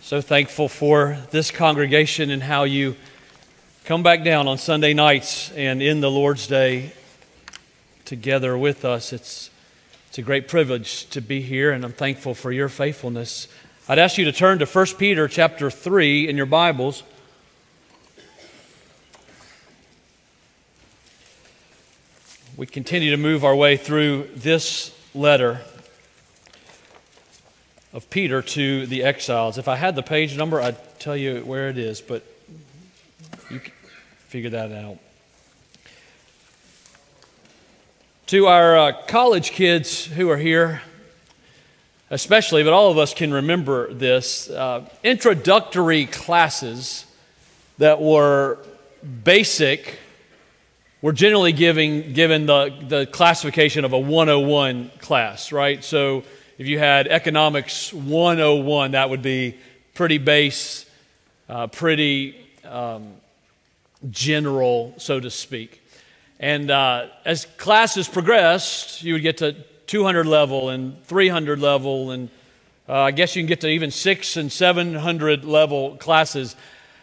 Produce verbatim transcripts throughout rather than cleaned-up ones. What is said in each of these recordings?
So thankful for this congregation and how you come back down on Sunday nights and in the Lord's Day together with us. It's, it's a great privilege to be here, and I'm thankful for your faithfulness. I'd ask you to turn to First Peter chapter three in your Bibles. We continue to move our way through this letter of Peter to the exiles. If I had the page number, I'd tell you where it is, but you can figure that out. To our uh, college kids who are here, especially, but all of us can remember this, uh, introductory classes that were basic were generally giving, given the, the classification of a one oh one class, right? So if you had economics one oh one, that would be pretty base, uh, pretty um, general, so to speak. And uh, as classes progressed, you would get to two hundred level and three hundred level, and uh, I guess you can get to even six and seven hundred level classes.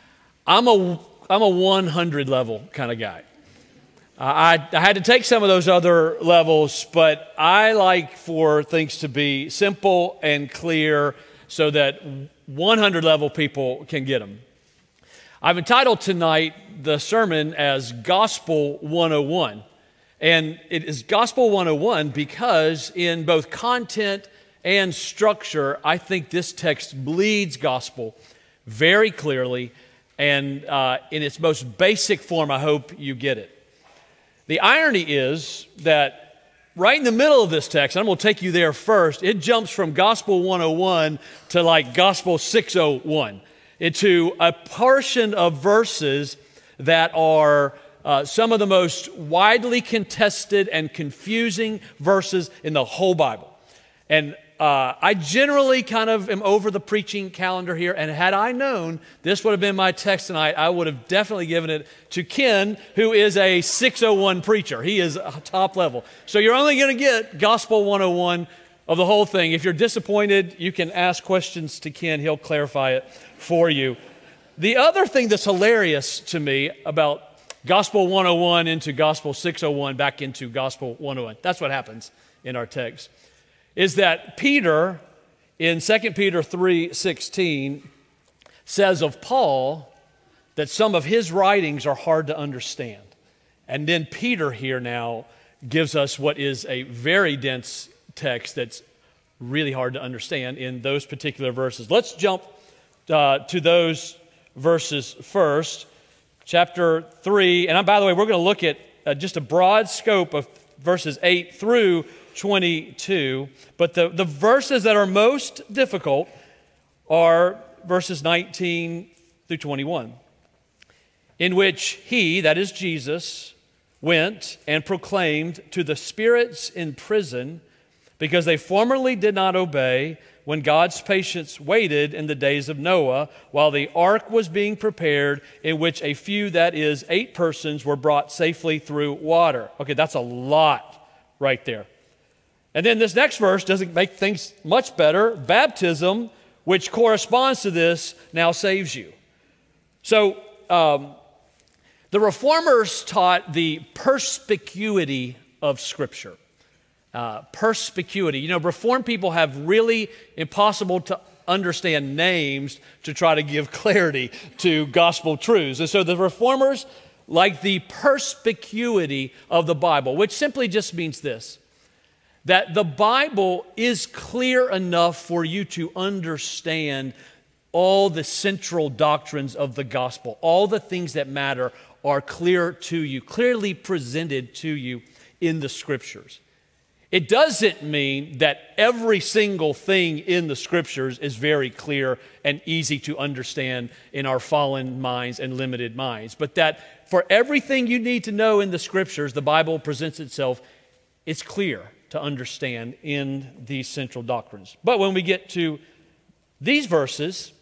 I'm a I'm a one hundred level kind of guy. Uh, I, I had to take some of those other levels, but I like for things to be simple and clear so that one hundred level people can get them. I've entitled tonight the sermon as Gospel one oh one. And it is Gospel one oh one because in both content and structure, I think this text bleeds gospel very clearly. And uh, in its most basic form, I hope you get it. The irony is that right in the middle of this text, and I'm going to take you there first, it jumps from Gospel one oh one to like Gospel six oh one, into a portion of verses that are uh, some of the most widely contested and confusing verses in the whole Bible. And uh, I generally kind of am over the preaching calendar here, and had I known this would have been my text tonight, I would have definitely given it to Ken, who is a six oh one preacher. He is top level. So you're only going to get Gospel one oh one of the whole thing. If you're disappointed, you can ask questions to Ken. He'll clarify it for you. The other thing that's hilarious to me about Gospel one oh one into Gospel six oh one back into Gospel one oh one, that's what happens in our text, is that Peter in Second Peter three sixteen says of Paul that some of his writings are hard to understand. And then Peter here now gives us what is a very dense text that's really hard to understand in those particular verses. Let's jump uh, to those verses first. Chapter three, and by the way, we're going to look at uh, just a broad scope of verses eight through twenty-two, but the, the verses that are most difficult are verses nineteen through twenty-one, in which he, that is Jesus, went and proclaimed to the spirits in prison, because they formerly did not obey when God's patience waited in the days of Noah, while the ark was being prepared, in which a few, that is, eight persons, were brought safely through water. Okay, that's a lot right there. And then this next verse doesn't make things much better. Baptism, which corresponds to this, now saves you. So um, the Reformers taught the perspicuity of Scripture. Uh, perspicuity. You know, Reformed people have really impossible to understand names to try to give clarity to gospel truths. And so the Reformers like the perspicuity of the Bible, which simply just means this: that the Bible is clear enough for you to understand all the central doctrines of the gospel. All the things that matter are clear to you, clearly presented to you in the Scriptures. It doesn't mean that every single thing in the Scriptures is very clear and easy to understand in our fallen minds and limited minds, but that for everything you need to know in the Scriptures, the Bible presents itself, it's clear to understand in these central doctrines. But when we get to these verses,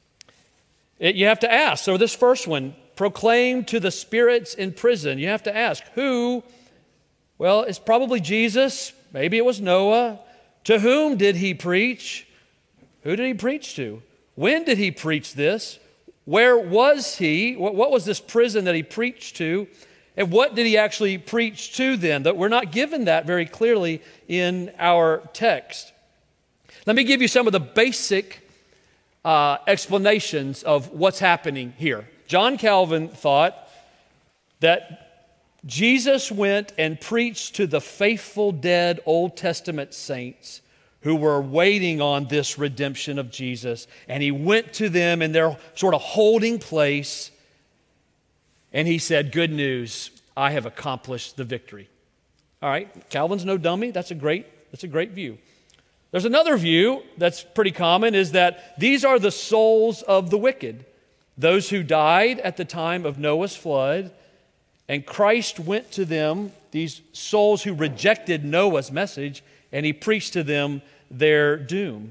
it, you have to ask. So this first one, proclaim to the spirits in prison. You have to ask, who? Well, it's probably Jesus. Maybe it was Noah. To whom did he preach? Who did he preach to? When did he preach this? Where was he? What was this prison that he preached to? And what did he actually preach to them? That we're not given that very clearly in our text. Let me give you some of the basic uh, explanations of what's happening here. John Calvin thought that Jesus went and preached to the faithful dead Old Testament saints who were waiting on this redemption of Jesus. And he went to them in their sort of holding place, and he said, good news, I have accomplished the victory. All right, Calvin's no dummy. That's a great, that's a great view. There's another view that's pretty common, is that these are the souls of the wicked, those who died at the time of Noah's flood, and Christ went to them, these souls who rejected Noah's message, and he preached to them their doom.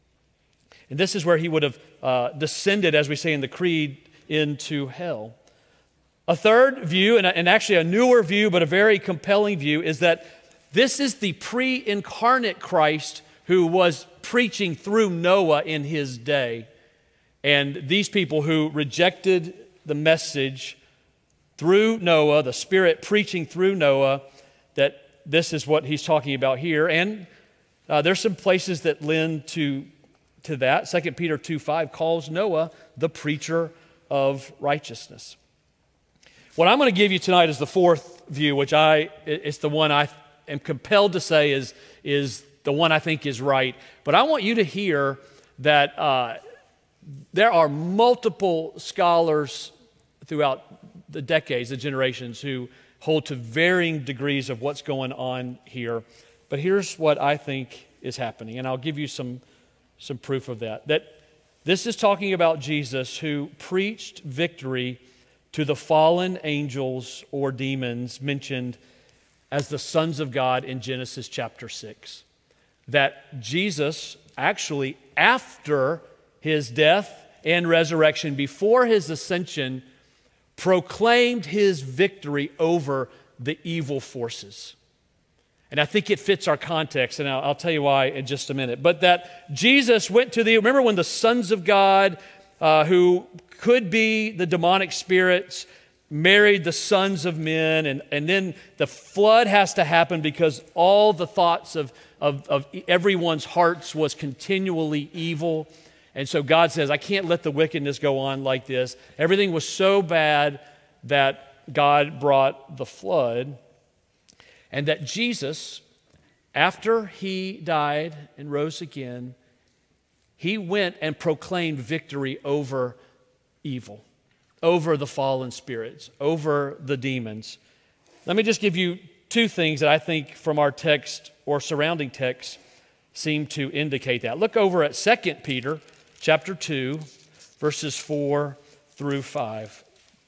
And this is where he would have uh, descended, as we say in the Creed, into hell. A third view, and, and actually a newer view, but a very compelling view, is that this is the pre-incarnate Christ who was preaching through Noah in his day. And these people who rejected the message through Noah, the Spirit preaching through Noah, that this is what he's talking about here. And uh, there's some places that lend to, to that. Second Peter two five calls Noah the preacher of righteousness. What I'm going to give you tonight is the fourth view, which I it's the one I am compelled to say is, is the one I think is right. But I want you to hear that uh, there are multiple scholars throughout the decades, the generations, who hold to varying degrees of what's going on here. But here's what I think is happening, and I'll give you some, some proof of that. That this is talking about Jesus, who preached victory to the fallen angels or demons mentioned as the sons of God in Genesis chapter six. That Jesus actually, after his death and resurrection, before his ascension, proclaimed his victory over the evil forces. And I think it fits our context, and I'll, I'll tell you why in just a minute. But that Jesus went to the, remember when the sons of God, uh, who could be the demonic spirits, married the sons of men, and, and then the flood has to happen because all the thoughts of, of, of everyone's hearts was continually evil. And so God says, I can't let the wickedness go on like this. Everything was so bad that God brought the flood. And that Jesus, after he died and rose again, he went and proclaimed victory over evil, over the fallen spirits, over the demons. Let me just give you two things that I think from our text or surrounding texts seem to indicate that. Look over at Second Peter chapter two, verses four through five.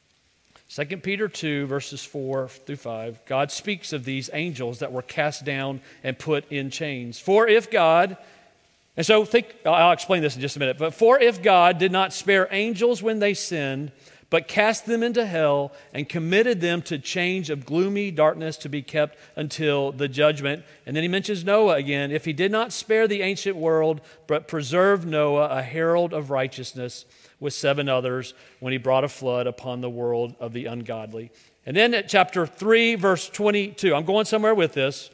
Second Peter two, verses four through five. God speaks of these angels that were cast down and put in chains. For if God, and so think, I'll explain this in just a minute, but for if God did not spare angels when they sinned, but cast them into hell and committed them to chains of gloomy darkness to be kept until the judgment. And then he mentions Noah again. If he did not spare the ancient world, but preserved Noah, a herald of righteousness, with seven others, when he brought a flood upon the world of the ungodly. And then at chapter three, verse twenty-two, I'm going somewhere with this.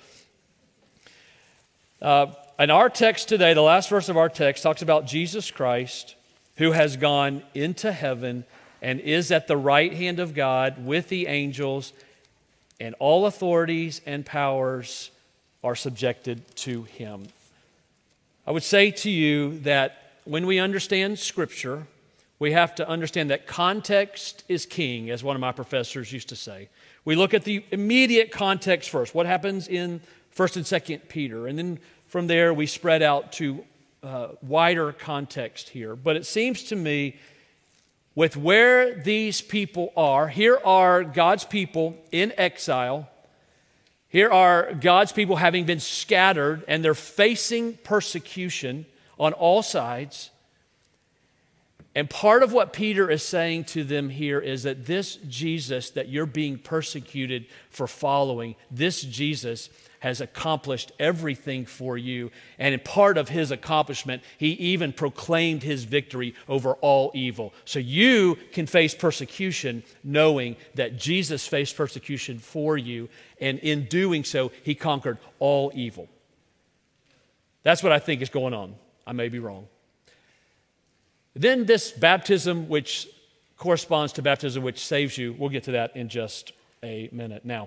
Uh, in our text today, the last verse of our text talks about Jesus Christ, who has gone into heaven and is at the right hand of God with the angels, and all authorities and powers are subjected to him. I would say to you that when we understand Scripture, we have to understand that context is king, as one of my professors used to say. We look at the immediate context first, what happens in First and Second Peter, and then from there we spread out to uh, wider context here. But it seems to me, with where these people are, here are God's people in exile. Here are God's people having been scattered, and they're facing persecution on all sides. And part of what Peter is saying to them here is that this Jesus that you're being persecuted for following, this Jesus has accomplished everything for you. And in part of his accomplishment, he even proclaimed his victory over all evil. So you can face persecution knowing that Jesus faced persecution for you, and in doing so, he conquered all evil. That's what I think is going on. I may be wrong. Then this baptism, which corresponds to baptism which saves you, we'll get to that in just a minute. Now,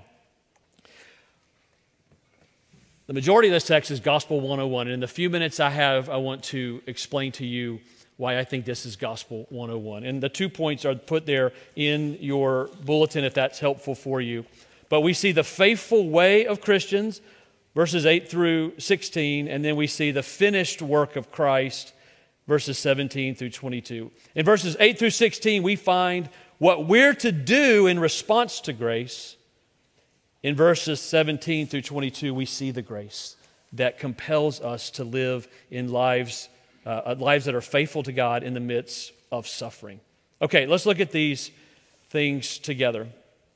the majority of this text is Gospel one oh one, and in the few minutes I have, I want to explain to you why I think this is Gospel one oh one. And the two points are put there in your bulletin if that's helpful for you. But we see the faithful way of Christians, verses eight through sixteen, and then we see the finished work of Christ, verses seventeen through twenty-two. In verses eight through sixteen, we find what we're to do in response to grace. In verses seventeen through twenty-two, we see the grace that compels us to live in lives, uh, lives that are faithful to God in the midst of suffering. Okay, let's look at these things together.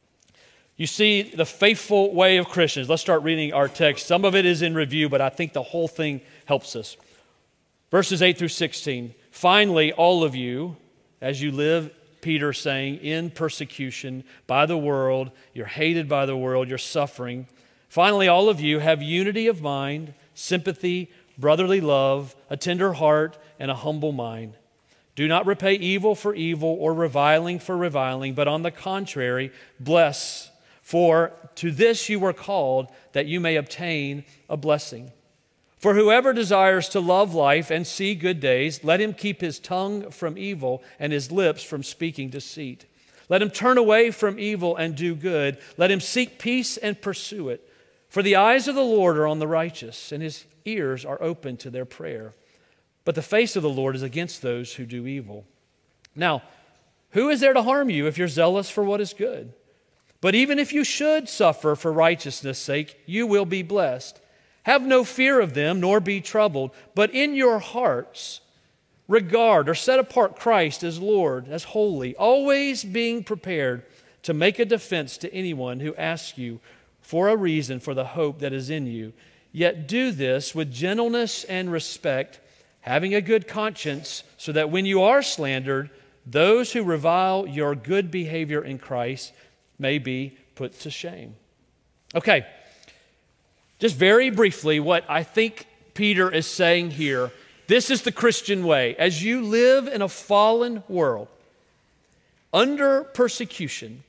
You see the faithful way of Christians. Let's start reading our text. Some of it is in review, but I think the whole thing helps us. Verses eight through sixteen. Finally, all of you, as you live, Peter saying, in persecution by the world, you're hated by the world, you're suffering. Finally, all of you have unity of mind, sympathy, brotherly love, a tender heart, and a humble mind. Do not repay evil for evil or reviling for reviling, but on the contrary, bless. For to this you were called, that you may obtain a blessing. For whoever desires to love life and see good days, let him keep his tongue from evil and his lips from speaking deceit. Let him turn away from evil and do good. Let him seek peace and pursue it. For the eyes of the Lord are on the righteous, and his ears are open to their prayer. But the face of the Lord is against those who do evil. Now, who is there to harm you if you're zealous for what is good? But even if you should suffer for righteousness' sake, you will be blessed. Have no fear of them, nor be troubled, but in your hearts regard or set apart Christ as Lord, as holy, always being prepared to make a defense to anyone who asks you for a reason for the hope that is in you. Yet do this with gentleness and respect, having a good conscience, so that when you are slandered, those who revile your good behavior in Christ may be put to shame. Okay. Just very briefly, what I think Peter is saying here, this is the Christian way. As you live in a fallen world, under persecution,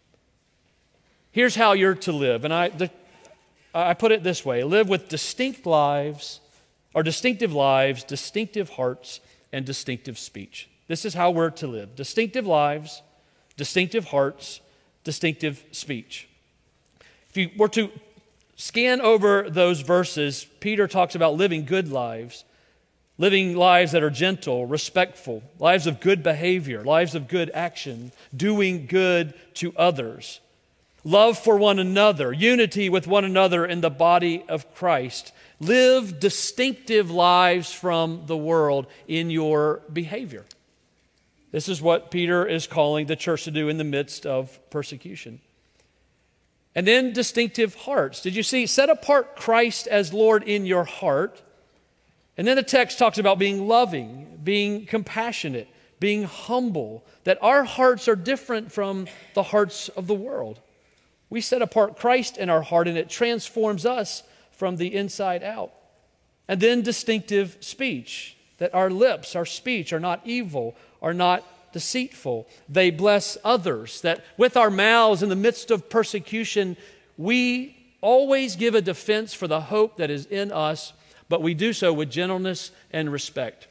here's how you're to live. And I, the, I put it this way: live with distinct lives, or distinctive lives, distinctive hearts, and distinctive speech. This is how we're to live. Distinctive lives, distinctive hearts, distinctive speech. If you were to scan over those verses, Peter talks about living good lives, living lives that are gentle, respectful, lives of good behavior, lives of good action, doing good to others, love for one another, unity with one another in the body of Christ. Live distinctive lives from the world in your behavior. This is what Peter is calling the church to do in the midst of persecution. And then distinctive hearts. Did you see? Set apart Christ as Lord in your heart. And then the text talks about being loving, being compassionate, being humble, that our hearts are different from the hearts of the world. We set apart Christ in our heart, and it transforms us from the inside out. And then distinctive speech, that our lips, our speech are not evil, are not deceitful. They bless others, that with our mouths in the midst of persecution, we always give a defense for the hope that is in us, but we do so with gentleness and respect.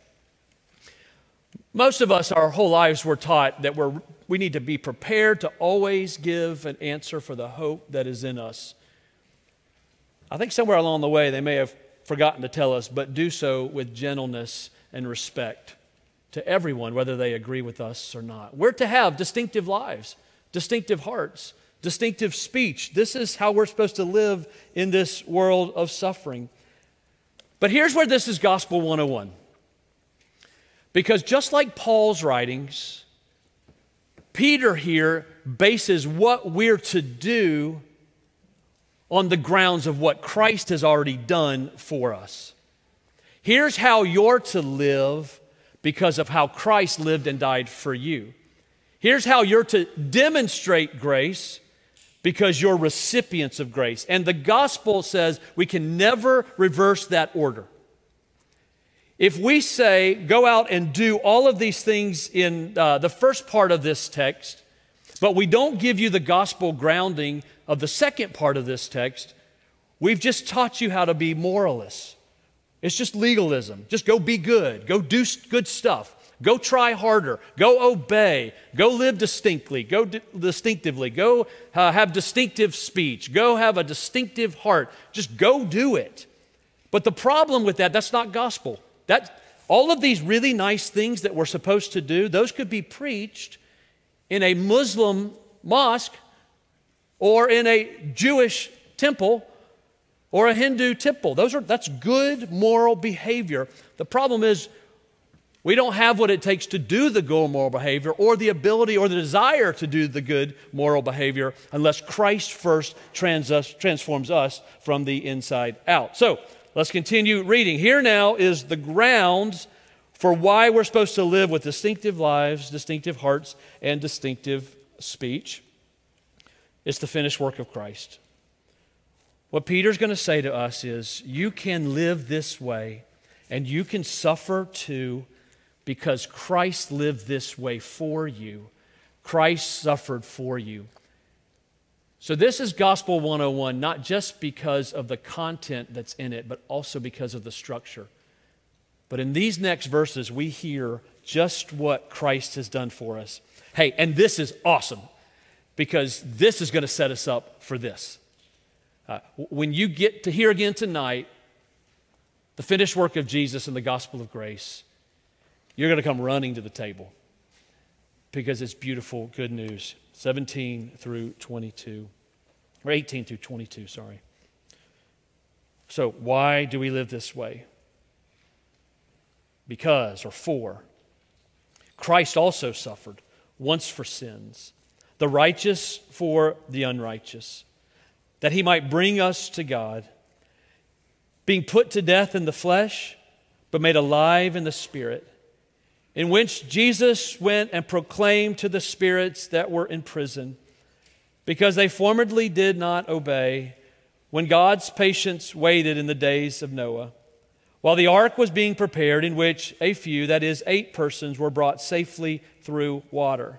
Most of us, our whole lives, were taught that we're, we need to be prepared to always give an answer for the hope that is in us. I think somewhere along the way they may have forgotten to tell us, but do so with gentleness and respect to everyone, whether they agree with us or not. We're to have distinctive lives, distinctive hearts, distinctive speech. This is how we're supposed to live in this world of suffering. But here's where this is Gospel one oh one. Because just like Paul's writings, Peter here bases what we're to do on the grounds of what Christ has already done for us. Here's how you're to live because of how Christ lived and died for you. Here's how you're to demonstrate grace because you're recipients of grace. And the gospel says we can never reverse that order. If we say, go out and do all of these things in uh, the first part of this text, but we don't give you the gospel grounding of the second part of this text, we've just taught you how to be moralists. It's just legalism. Just go be good. Go do good stuff. Go try harder. Go obey. Go live distinctly. Go di- distinctively. Go uh, have distinctive speech. Go have a distinctive heart. Just go do it. But the problem with that, that's not gospel. That, all of these really nice things that we're supposed to do, those could be preached in a Muslim mosque or in a Jewish temple or a Hindu temple. Those are, that's good moral behavior. The problem is we don't have what it takes to do the good moral behavior or the ability or the desire to do the good moral behavior unless Christ first trans us, transforms us from the inside out. So let's continue reading. Here now is the grounds for why we're supposed to live with distinctive lives, distinctive hearts, and distinctive speech. It's the finished work of Christ. What Peter's going to say to us is, you can live this way, and you can suffer too, because Christ lived this way for you. Christ suffered for you. So this is Gospel one oh one, not just because of the content that's in it, but also because of the structure. But in these next verses, we hear just what Christ has done for us. Hey, and this is awesome, because this is going to set us up for this. Uh, when you get to hear again tonight the finished work of Jesus and the gospel of grace, you're going to come running to the table because it's beautiful, good news. seventeen through twenty-two, or eighteen through twenty-two, sorry. So why do we live this way? Because, or for, Christ also suffered once for sins, the righteous for the unrighteous, that he might bring us to God, being put to death in the flesh, but made alive in the Spirit, in which Jesus went and proclaimed to the spirits that were in prison, because they formerly did not obey, when God's patience waited in the days of Noah, while the ark was being prepared, in which a few, that is, eight persons, were brought safely through water.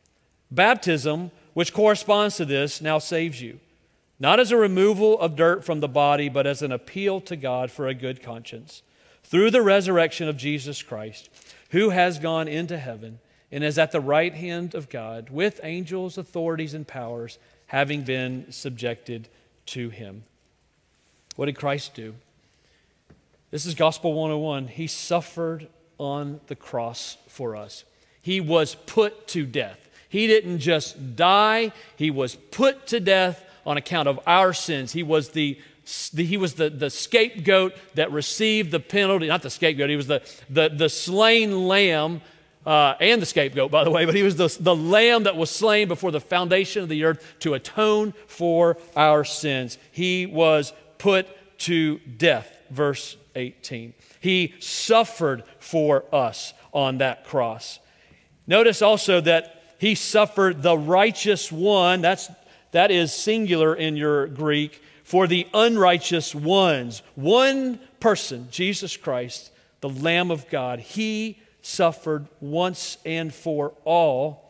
Baptism, which corresponds to this, now saves you, not as a removal of dirt from the body, but as an appeal to God for a good conscience, through the resurrection of Jesus Christ, who has gone into heaven and is at the right hand of God, with angels, authorities, and powers, having been subjected to him. What did Christ do? This is Gospel one oh one. He suffered on the cross for us. He was put to death. He didn't just die. He was put to death on account of our sins. He was the, the he was the, the scapegoat that received the penalty. Not the scapegoat. He was the, the, the slain lamb uh, and the scapegoat, by the way. But he was the, the lamb that was slain before the foundation of the earth to atone for our sins. He was put to death, verse eighteen. He suffered for us on that cross. Notice also that he suffered the righteous one. That's That is singular in your Greek, for the unrighteous ones. One person, Jesus Christ, the Lamb of God, he suffered once and for all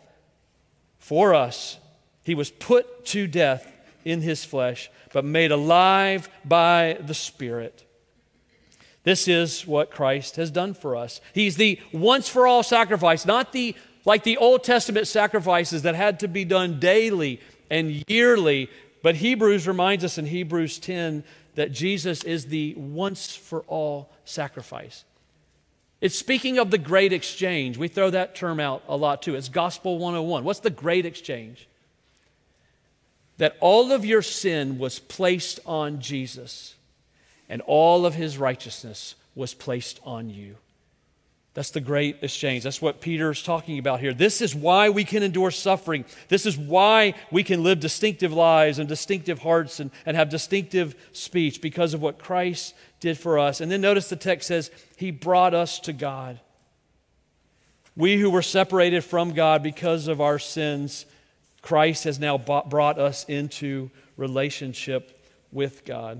for us. He was put to death in his flesh, but made alive by the Spirit. This is what Christ has done for us. He's the once-for-all sacrifice, not the like the Old Testament sacrifices that had to be done daily and yearly. But Hebrews reminds us in Hebrews ten that Jesus is the once-for-all sacrifice. It's speaking of the great exchange. We throw that term out a lot too. It's Gospel one oh one. What's the great exchange? That all of your sin was placed on Jesus, and all of his righteousness was placed on you. That's the great exchange. That's what Peter's talking about here. This is why we can endure suffering. This is why we can live distinctive lives and distinctive hearts and, and have distinctive speech, because of what Christ did for us. And then notice the text says, He brought us to God. We who were separated from God because of our sins, Christ has now brought us into relationship with God.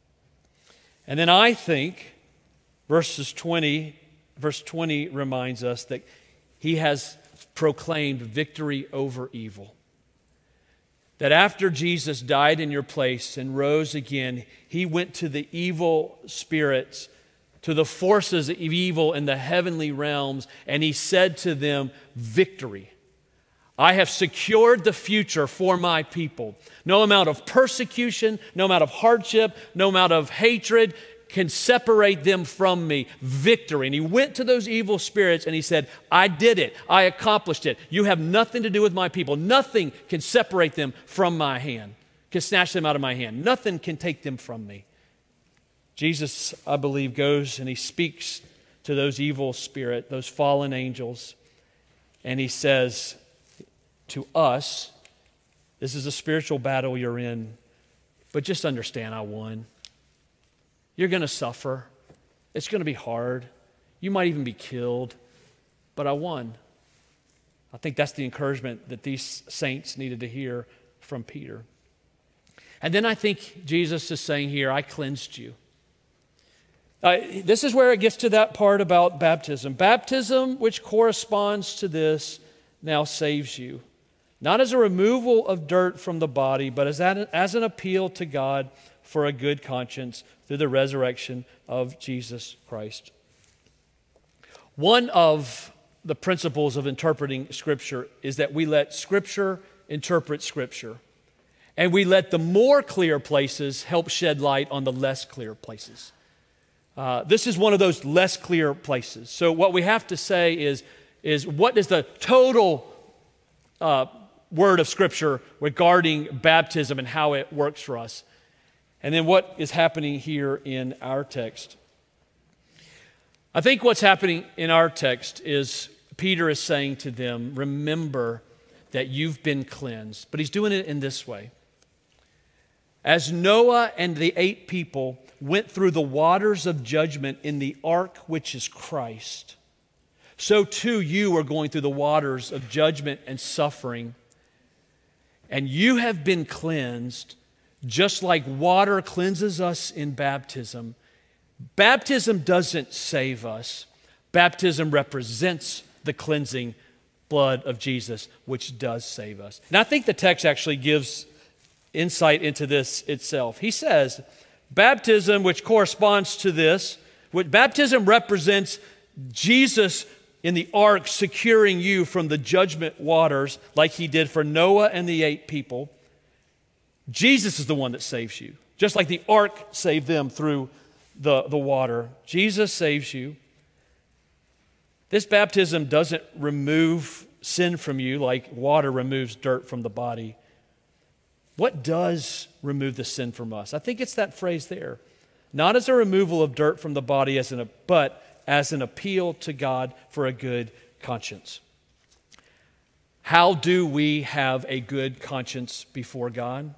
And then I think verses twenty, verse twenty reminds us that He has proclaimed victory over evil. That after Jesus died in your place and rose again, He went to the evil spirits, to the forces of evil in the heavenly realms, and He said to them, victory. I have secured the future for my people. No amount of persecution, no amount of hardship, no amount of hatred can separate them from me. Victory. And He went to those evil spirits and He said, I did it. I accomplished it. You have nothing to do with my people. Nothing can separate them from my hand, can snatch them out of my hand. Nothing can take them from me. Jesus, I believe, goes and He speaks to those evil spirits, those fallen angels, and He says to us, this is a spiritual battle you're in, but just understand I won. You're going to suffer. It's going to be hard. You might even be killed, but I won. I think that's the encouragement that these saints needed to hear from Peter. And then I think Jesus is saying here, I cleansed you. Uh, this is where it gets to that part about baptism. Baptism, which corresponds to this, now saves you. Not as a removal of dirt from the body, but as an, as an appeal to God for a good conscience through the resurrection of Jesus Christ. One of the principles of interpreting Scripture is that we let Scripture interpret Scripture, and we let the more clear places help shed light on the less clear places. Uh, this is one of those less clear places. So what we have to say is, is what is the total uh, word of Scripture regarding baptism and how it works for us? And then what is happening here in our text? I think what's happening in our text is Peter is saying to them, remember that you've been cleansed. But he's doing it in this way. As Noah and the eight people went through the waters of judgment in the ark, which is Christ, so too you are going through the waters of judgment and suffering. And you have been cleansed just like water cleanses us in baptism. Baptism doesn't save us. Baptism represents the cleansing blood of Jesus, which does save us. And I think the text actually gives insight into this itself. He says, baptism, which corresponds to this, what baptism represents Jesus in the ark securing you from the judgment waters like He did for Noah and the eight people. Jesus is the one that saves you. Just like the ark saved them through the, the water. Jesus saves you. This baptism doesn't remove sin from you like water removes dirt from the body. What does remove the sin from us? I think it's that phrase there. Not as a removal of dirt from the body, as an, but as an appeal to God for a good conscience. How do we have a good conscience before God?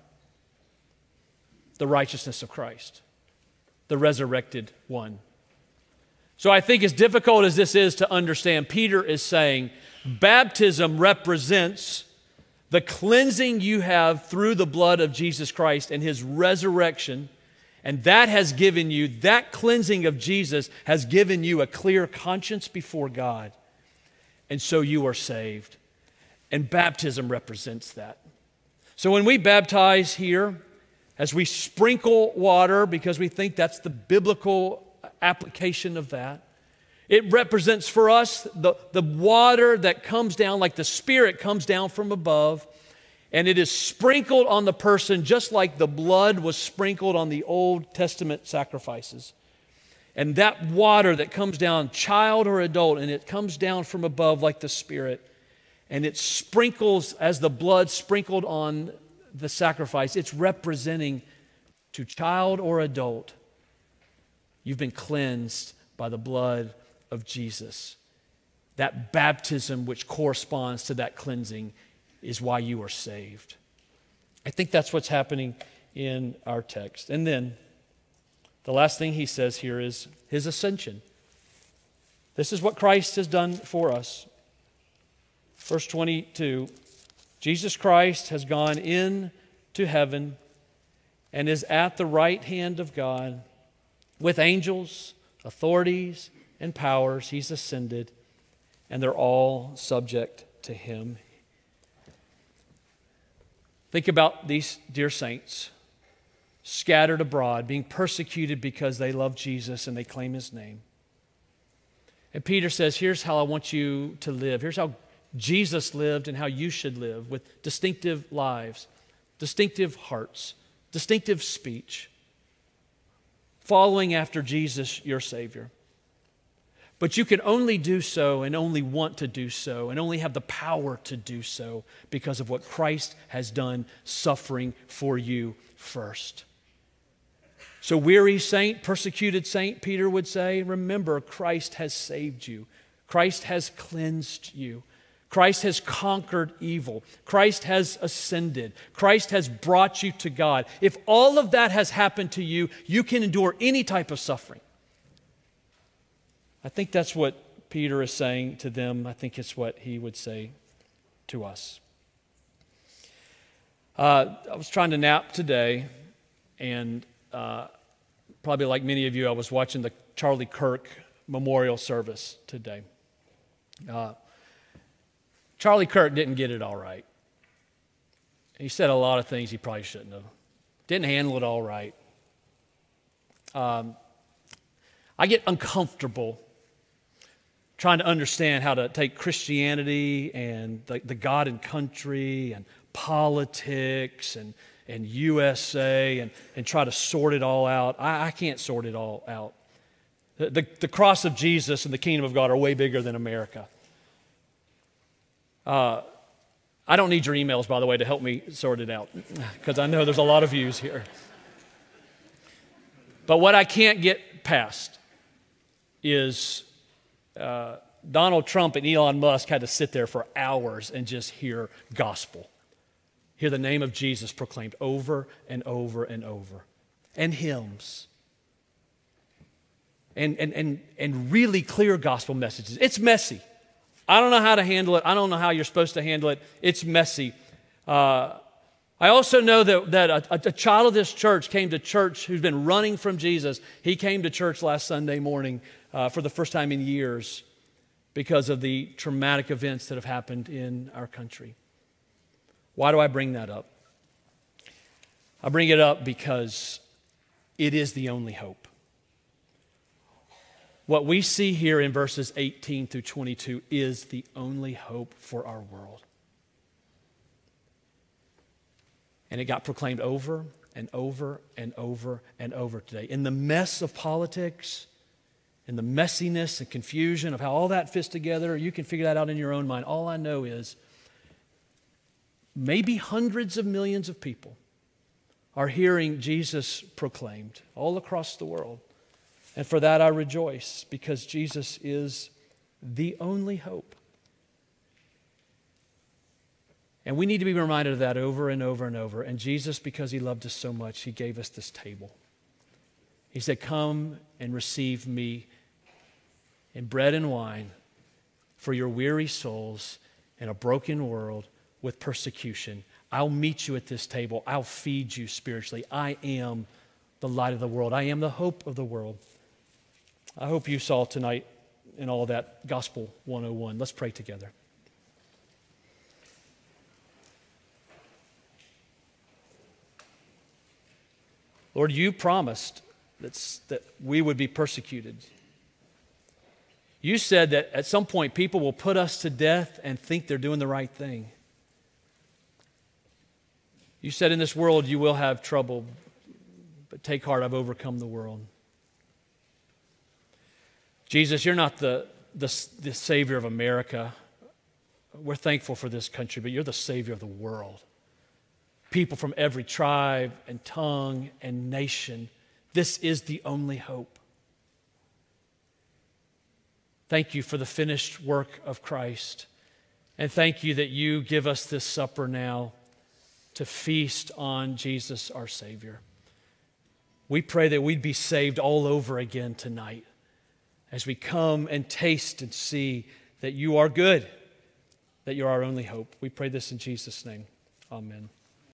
The righteousness of Christ, the resurrected one. So I think as difficult as this is to understand, Peter is saying baptism represents the cleansing you have through the blood of Jesus Christ and His resurrection. And that has given you, that cleansing of Jesus has given you a clear conscience before God. And so you are saved. And baptism represents that. So when we baptize here, as we sprinkle water, because we think that's the biblical application of that, it represents for us the, the water that comes down like the Spirit comes down from above, and it is sprinkled on the person just like the blood was sprinkled on the Old Testament sacrifices. And that water that comes down, child or adult, and it comes down from above like the Spirit, and it sprinkles as the blood sprinkled on the sacrifice, it's representing to child or adult, you've been cleansed by the blood of Jesus. that baptism which corresponds to that cleansing is why you are saved. I think that's what's happening in our text. And then the last thing he says here is his ascension. This is what Christ has done for us. Verse twenty-two, Jesus Christ has gone into heaven and is at the right hand of God with angels, authorities, and powers. He's ascended, and they're all subject to him. Think about these dear saints scattered abroad, being persecuted because they love Jesus and they claim his name. And Peter says, here's how I want you to live. Here's how Jesus lived and how you should live, with distinctive lives, distinctive hearts, distinctive speech, following after Jesus, your Savior. But you can only do so and only want to do so and only have the power to do so because of what Christ has done, suffering for you first. So, weary saint, persecuted saint, Peter would say, remember, Christ has saved you. Christ has cleansed you. Christ has conquered evil. Christ has ascended. Christ has brought you to God. If all of that has happened to you, you can endure any type of suffering. I think that's what Peter is saying to them. I think it's what he would say to us. Uh, I was trying to nap today, and uh, probably like many of you, I was watching the Charlie Kirk memorial service today. Uh, Charlie Kirk didn't get it all right. He said a lot of things he probably shouldn't have. Didn't handle it all right. Um, I get uncomfortable trying to understand how to take Christianity and the, the God and country and politics and, and U S A and, and try to sort it all out. I, I can't sort it all out. The, the, the cross of Jesus and the kingdom of God are way bigger than America. Uh, I don't need your emails, by the way, to help me sort it out, because I know there's a lot of views here. But what I can't get past is uh, Donald Trump and Elon Musk had to sit there for hours and just hear gospel, hear the name of Jesus proclaimed over and over and over, and hymns, and, and, and, and really clear gospel messages. It's messy. I don't know how to handle it. I don't know how you're supposed to handle it. It's messy. Uh, I also know that, that a, a child of this church came to church who's been running from Jesus. He came to church last Sunday morning uh, for the first time in years because of the traumatic events that have happened in our country. Why do I bring that up? I bring it up because it is the only hope. What we see here in verses eighteen through twenty-two is the only hope for our world. And it got proclaimed over and over and over and over today. In the mess of politics, in the messiness and confusion of how all that fits together, you can figure that out in your own mind. All I know is maybe hundreds of millions of people are hearing Jesus proclaimed all across the world. And for that I rejoice, because Jesus is the only hope. And we need to be reminded of that over and over and over. And Jesus, because he loved us so much, he gave us this table. He said, come and receive me in bread and wine for your weary souls in a broken world with persecution. I'll meet you at this table. I'll feed you spiritually. I am the light of the world. I am the hope of the world. I hope you saw tonight in all that Gospel one oh one. Let's pray together. Lord, you promised that, that we would be persecuted. You said that at some point people will put us to death and think they're doing the right thing. You said in this world you will have trouble, but take heart, I've overcome the world. Jesus, you're not the, the, the Savior of America. We're thankful for this country, but you're the Savior of the world. People from every tribe and tongue and nation. This is the only hope. Thank you for the finished work of Christ. And thank you that you give us this supper now to feast on Jesus, our Savior. We pray that we'd be saved all over again tonight as we come and taste and see that you are good, that you're our only hope. We pray this in Jesus' name. Amen.